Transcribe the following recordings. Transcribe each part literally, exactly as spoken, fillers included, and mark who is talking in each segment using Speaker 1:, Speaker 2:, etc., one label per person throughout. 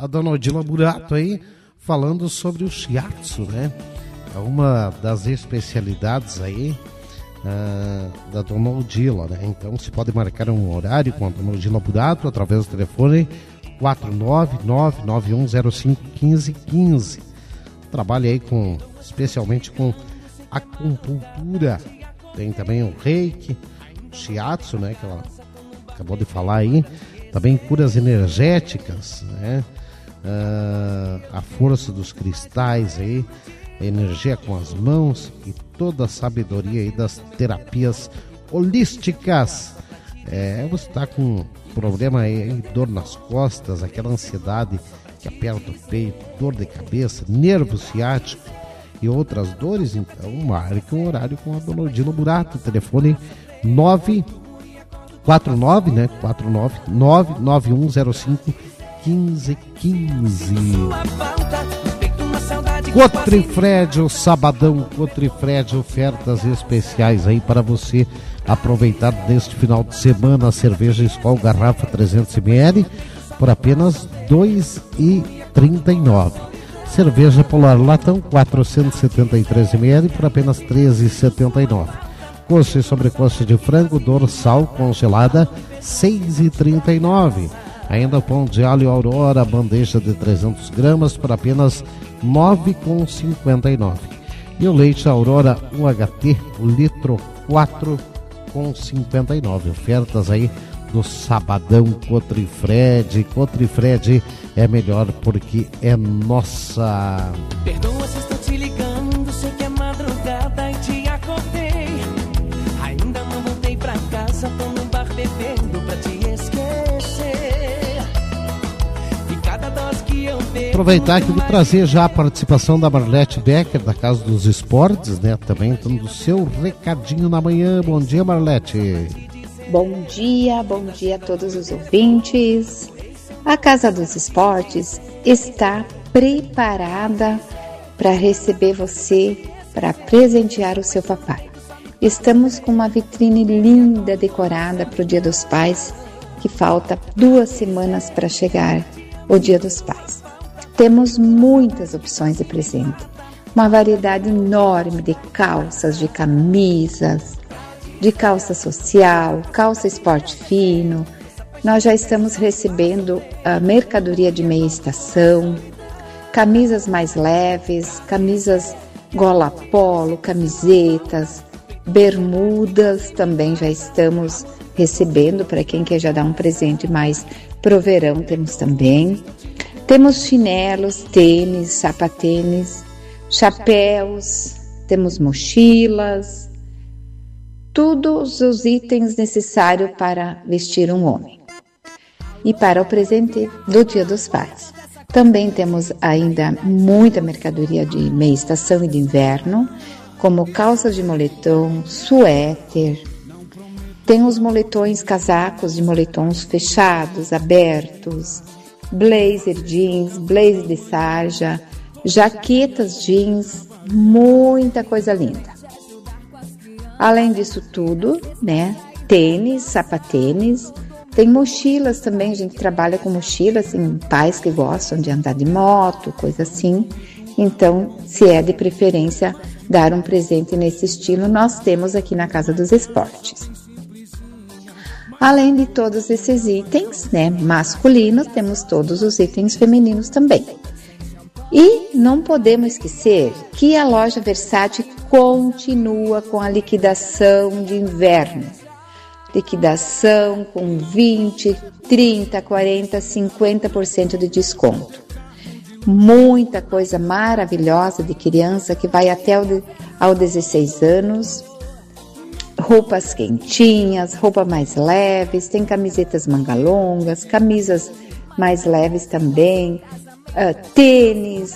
Speaker 1: a dona Odila Burato aí, falando sobre o shiatsu, né? É uma das especialidades aí uh, da dona Odila, né? Então você pode marcar um horário com a dona Odila Burato através do telefone quatro nove nove nove um zero cinco um cinco um cinco. Trabalha aí com, especialmente com acupuntura. Tem também o reiki, o shiatsu, né? Que ela acabou de falar aí. Também curas energéticas, né? Uh, a força dos cristais aí, a energia com as mãos e toda a sabedoria aí das terapias holísticas. É, você está com problema aí, dor nas costas, aquela ansiedade que aperta o peito, dor de cabeça, nervo ciático e outras dores, então marque um horário com a dona Odila Burato, telefone nove quatro nove, né? quatro nove nove nove um zero cinco um cinco um cinco. Cotrifred, o sabadão Cotrifred, ofertas especiais aí para você aproveitar neste final de semana. A cerveja Skol garrafa trezentos mililitros por apenas dois reais e trinta e nove centavos. Cerveja Polar Latão quatrocentos e setenta e três mililitros por apenas treze reais e setenta e nove centavos. Coxa e sobrecoxa de frango dorsal congelada seis reais e trinta e nove centavos. Ainda pão de alho Aurora, bandeja de trezentos gramas por apenas nove reais e cinquenta e nove centavos. E o leite Aurora U H T, o litro quatro reais e cinquenta e nove centavos. Ofertas aí do sabadão Cotrifred. Cotrifred é melhor porque é nossa.
Speaker 2: Perdoa se estou te ligando, sei que é madrugada e te acordei. Ainda não voltei pra casa, tô no bar bebendo pra te esquecer. E cada dose que eu bebo...
Speaker 1: Aproveitar aqui e trazer já a participação da Marlete Becker, da Casa dos Esportes, né? Também dando o seu recadinho na manhã. Bom dia, Marlete.
Speaker 3: Bom dia, bom dia a todos os ouvintes. A Casa dos Esportes está preparada para receber você, para presentear o seu papai. Estamos com uma vitrine linda decorada para o Dia dos Pais, que falta duas semanas para chegar o Dia dos Pais. Temos muitas opções de presente, uma variedade enorme de calças, de camisas, de calça social, calça esporte fino. Nós já estamos recebendo a mercadoria de meia estação, camisas mais leves, camisas gola polo, camisetas, bermudas também já estamos recebendo para quem quer já dar um presente mais pro verão, temos também. Temos chinelos, tênis, sapatênis, chapéus, temos mochilas, todos os itens necessários para vestir um homem. E para o presente do Dia dos Pais. Também temos ainda muita mercadoria de meia estação e de inverno, como calças de moletom, suéter. Tem os moletões, casacos de moletons fechados, abertos, blazer jeans, blazer de sarja, jaquetas jeans, muita coisa linda. Além disso tudo, né, tênis, sapatênis, tem mochilas também, a gente trabalha com mochilas, tem pais que gostam de andar de moto, coisa assim. Então, se é de preferência dar um presente nesse estilo, nós temos aqui na Casa dos Esportes. Além de todos esses itens, né, masculinos, temos todos os itens femininos também. E não podemos esquecer que a loja Versace continua com a liquidação de inverno. Liquidação com vinte, trinta, quarenta, cinquenta por cento de desconto. Muita coisa maravilhosa de criança que vai até aos dezesseis anos. Roupas quentinhas, roupas mais leves, tem camisetas manga longas, camisas mais leves também, uh, tênis,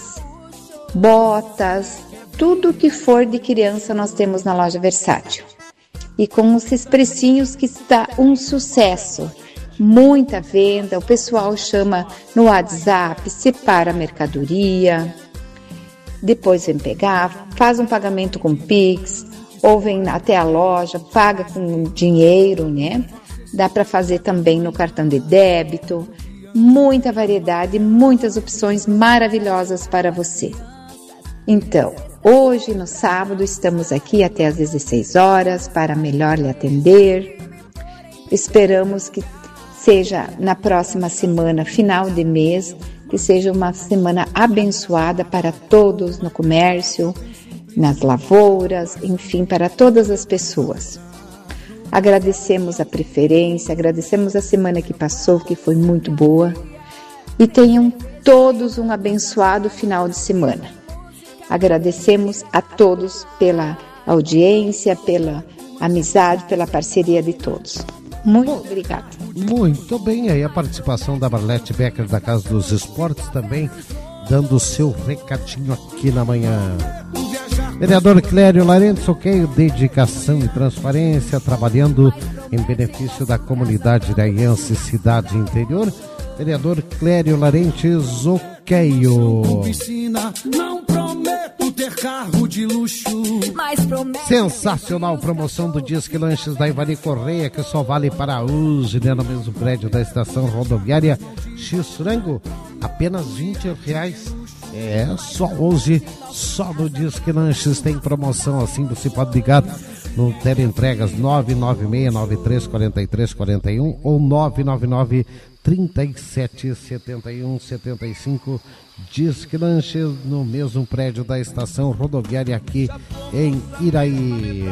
Speaker 3: botas, tudo que for de criança nós temos na loja Versátil. E com esses precinhos que está um sucesso, muita venda, o pessoal chama no WhatsApp, separa a mercadoria, depois vem pegar, faz um pagamento com Pix, ou vem até a loja, paga com dinheiro, né? Dá para fazer também no cartão de débito. muita variedade, muitas opções maravilhosas para você. Então, hoje, no sábado, estamos aqui até às dezesseis horas para melhor lhe atender. Esperamos que seja na próxima semana, final de mês, que seja uma semana abençoada para todos no comércio, nas lavouras, enfim, para todas as pessoas. Agradecemos a preferência, agradecemos a semana que passou, que foi muito boa, e tenham todos um abençoado final de semana. Agradecemos a todos pela audiência, pela amizade, pela parceria de todos. Muito obrigada.
Speaker 1: Muito bem, aí a participação da Marlete Becker da Casa dos Esportes também, dando o seu recadinho aqui na manhã. Vereador Clério Larentes, ok, dedicação e transparência, trabalhando em benefício da comunidade iraiense, cidade interior. Vereador Clério Larentes, ok.
Speaker 4: Não prometo ter carro de luxo, mas prometo...
Speaker 1: Sensacional promoção do Disque Lanches da Ivari Correia, que só vale para hoje, né, no mesmo prédio da estação rodoviária X-Frango, apenas vinte reais. É, só hoje, só no Disque Lanches tem promoção assim, você pode ligar no Teleentregas nove nove seis nove três quatro três quatro um ou nove nove nove, três sete sete um sete cinco. Disque Lanches no mesmo prédio da estação rodoviária aqui em Iraí.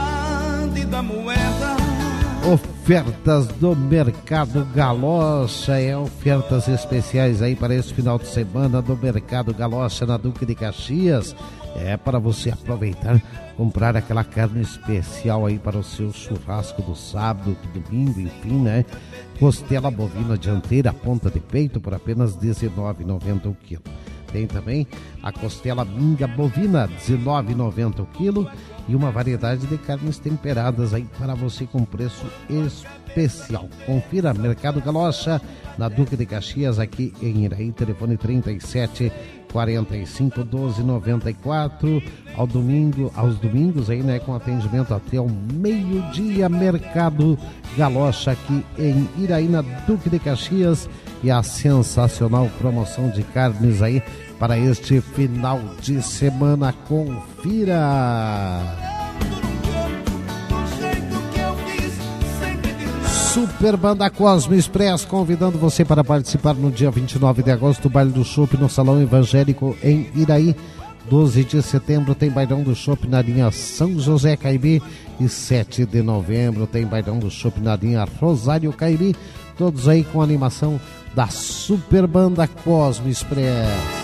Speaker 1: Ofertas do Mercado Galocha, é ofertas especiais aí para esse final de semana do Mercado Galocha na Duque de Caxias. É para você aproveitar, comprar aquela carne especial aí para o seu churrasco do sábado, do domingo, enfim, né? Costela bovina dianteira, ponta de peito por apenas dezenove reais e noventa centavos o quilo. Tem também a costela minga bovina, dezenove reais e noventa centavos o quilo, e uma variedade de carnes temperadas aí para você com preço especial. Confira Mercado Galocha na Duque de Caxias, aqui em Iraí, telefone trinta e sete, quarenta e cinco, doze, noventa e quatro, ao domingo, aos domingos aí, né, com atendimento até o meio-dia. Mercado Galocha aqui em Iraí, na Duque de Caxias, e a sensacional promoção de carnes aí para este final de semana. Confira! Super Banda Cosme Express convidando você para participar no dia vinte e nove de agosto do Baile do Chopp no Salão Evangélico em Iraí. doze de setembro tem Bailão do Chopp na linha São José Caibi, e sete de novembro tem Bailão do Chopp na linha Rosário Caibi, todos aí com animação da Super Banda Cosme Express.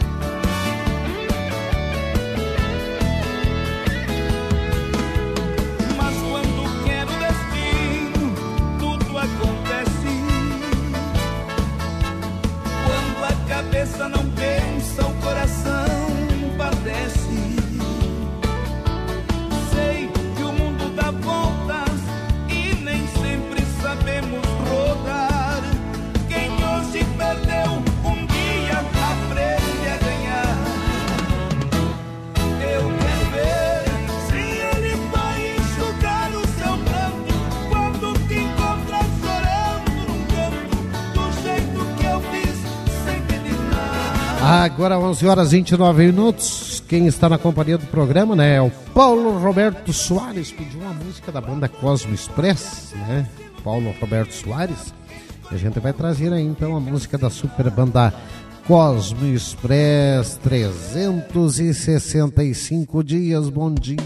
Speaker 1: Agora onze horas e vinte e nove minutos. Quem está na companhia do programa, né, é o Paulo Roberto Soares. Pediu uma música da banda Cosmo Express, né? Paulo Roberto Soares. E a gente vai trazer aí então a música da super banda Cosmo Express. trezentos e sessenta e cinco dias. Bom dia.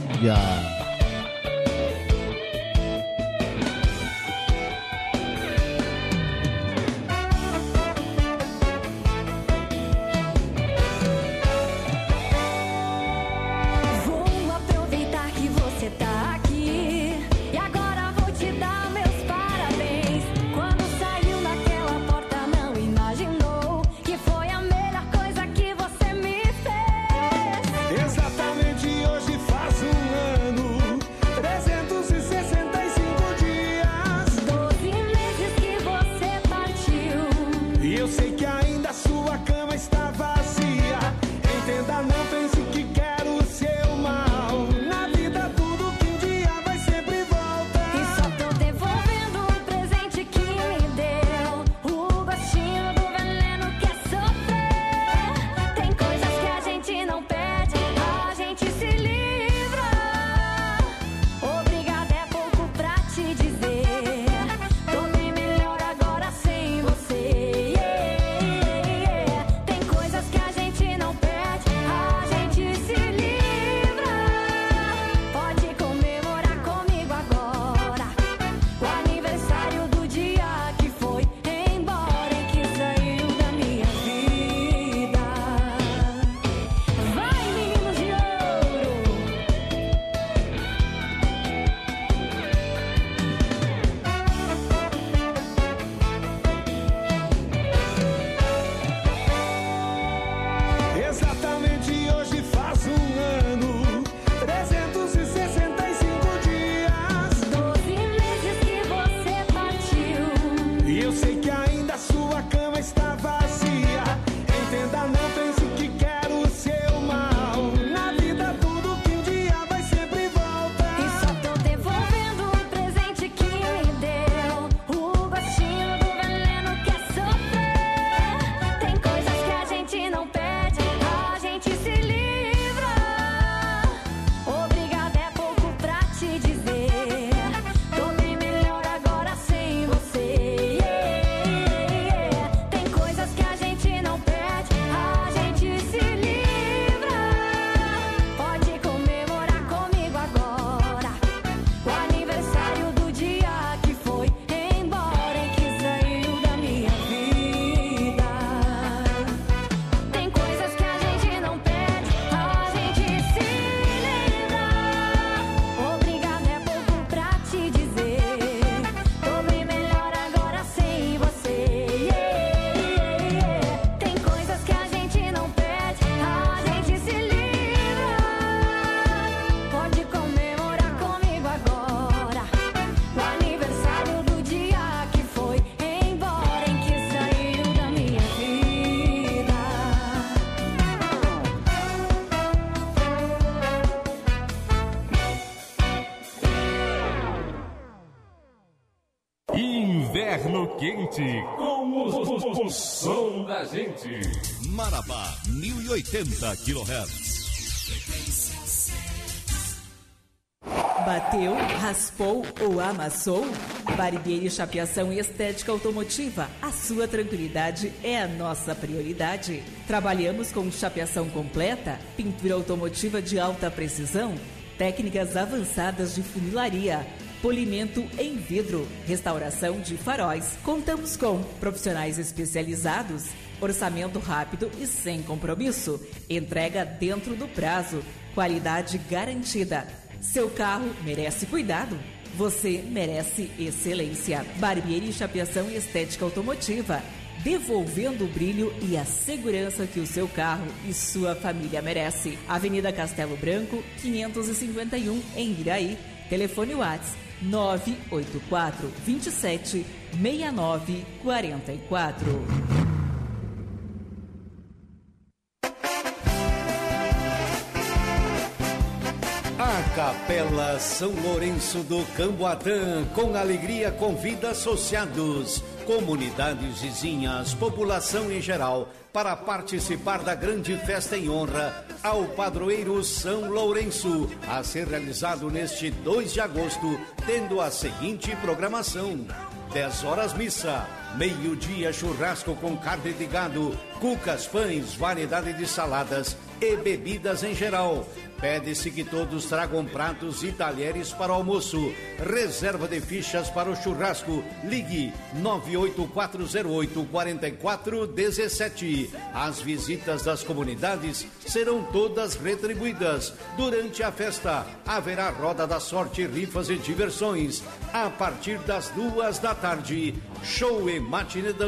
Speaker 4: Exatamente hoje faz um ano
Speaker 5: quente com o, o, o som da gente.
Speaker 6: Marabá, mil e oitenta quilohertz.
Speaker 7: Bateu, raspou ou amassou? Barbearia e Chapeação e Estética Automotiva. A sua tranquilidade é a nossa prioridade. Trabalhamos com chapeação completa, pintura automotiva de alta precisão, técnicas avançadas de funilaria, polimento em vidro, restauração de faróis. Contamos com profissionais especializados, orçamento rápido e sem compromisso, entrega dentro do prazo, qualidade garantida. Seu carro merece cuidado. Você merece excelência. Barbearia e Chapeação e Estética Automotiva. Devolvendo o brilho e a segurança que o seu carro e sua família merece. Avenida Castelo Branco, quinhentos e cinquenta e um, em Iraí. Telefone WhatsApp nove oito quatro, dois sete, seis nove quatro quatro.
Speaker 8: A Capela São Lourenço do Camboatã, com alegria, convida associados, comunidades vizinhas, população em geral, para participar da grande festa em honra ao padroeiro São Lourenço, a ser realizado neste dois de agosto, tendo a seguinte programação: dez horas missa, meio-dia churrasco com carne de gado, cucas, pães, variedade de saladas e bebidas em geral. Pede-se que todos tragam pratos e talheres para o almoço. Reserva de fichas para o churrasco. Ligue nove oito quatro zero oito, quatro quatro um sete. As visitas das comunidades serão todas retribuídas. Durante a festa, haverá roda da sorte, rifas e diversões. A partir das duas da tarde, show e matinê